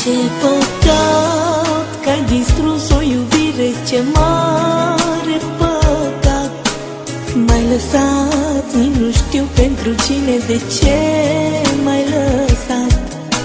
Ce păcat că ai distrus o iubire, ce mare păcat. M-ai lăsat, nici nu știu pentru cine, de ce m-ai lăsat.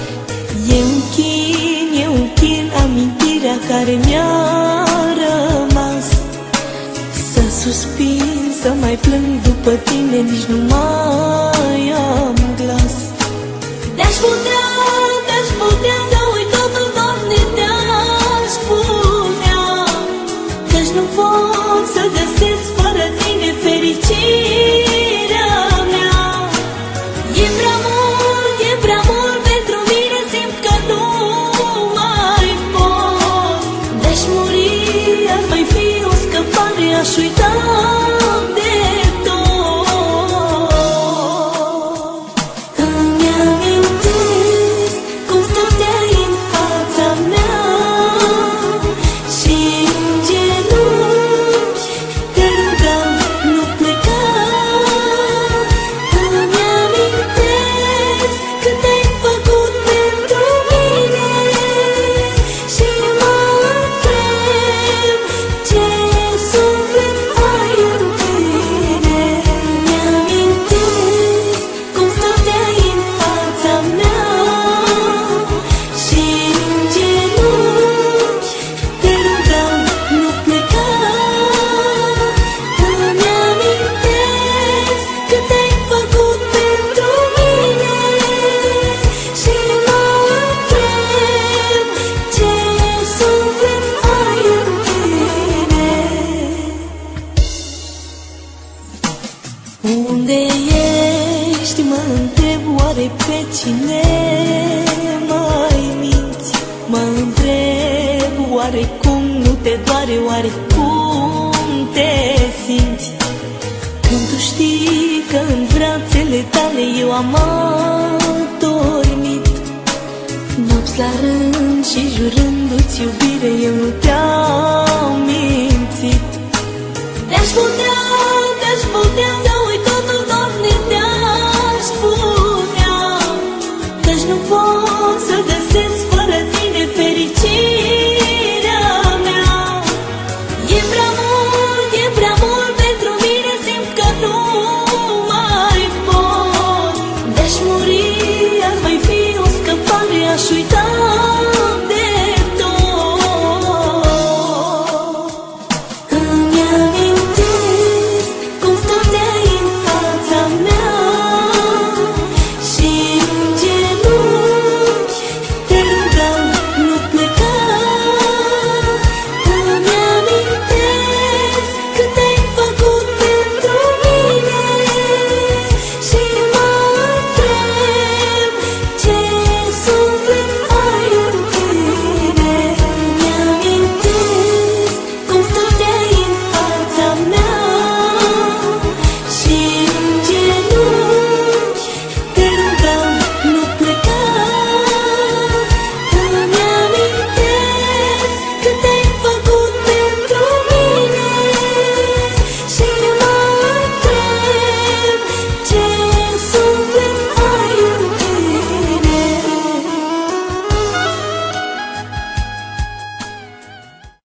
E un chin amintirea care mi-a rămas. Să suspin, să mai plâng după tine, nici nu mai am glas. De-aș putea să uit totul, Doamne, te-aș putea, căci nu pot să găsesc fără tine fericirea mea. E prea mult pentru mine, simt că nu mai pot. De-aș muri, ar mai fi o scăpare, aș uita de tot. Îmi amintesc cum stăteai în fața mea și în genunchi te rugam, nu pleca. Îmi amintesc cât ai făcut pentru mine și mă întreb ce suflet ai în tine. Îmi amintesc cum stăteai în fața mea și în genunchi te rugam, nu pleca. Îmi amintesc cât ai făcut pentru mine și mă întreb ce suflet ai în tine. Unde ești, mă întreb, oare pe cine mai minți? Mă întreb, oare cum nu te doare, oare cum te simți? Când tu știi că în brațele tale eu am adormit, nopți la rând și jurându-ți iubire, eu nu te-am mințit. De-aș putea